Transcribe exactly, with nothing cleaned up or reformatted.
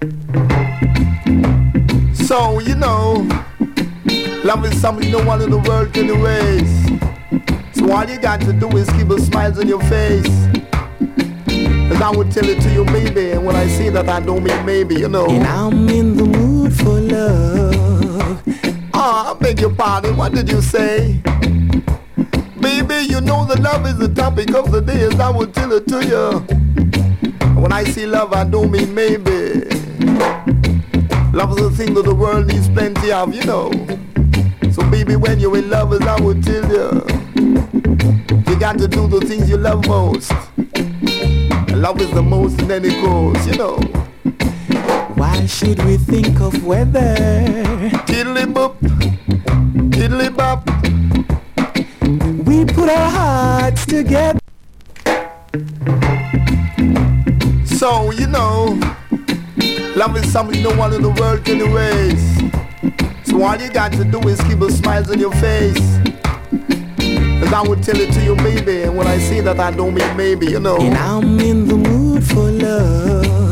So, you know, love is something no one in the world can erase. So all you got to do is keep a smile on your face. And I would tell it to you, baby. And when I say that, I don't mean maybe, you know. And I'm in the mood for love. Oh, I beg your pardon, what did you say? Baby, you know that love is the topic of the day, as I would tell it to you. When I say love, I don't mean maybe. Love is a thing that the world needs plenty of, you know. So baby, when you're in love, as I would tell you, you got to do the things you love most. And love is the most in any cause, you know. Why should we think of weather? Tiddly boop, tiddly bop. We put our hearts together. So, you know, love is something no one in the world can erase. So all you got to do is keep a smile on your face. As I would tell it to you, baby. And when I say that, I don't mean maybe, you know. And I'm in the mood for love.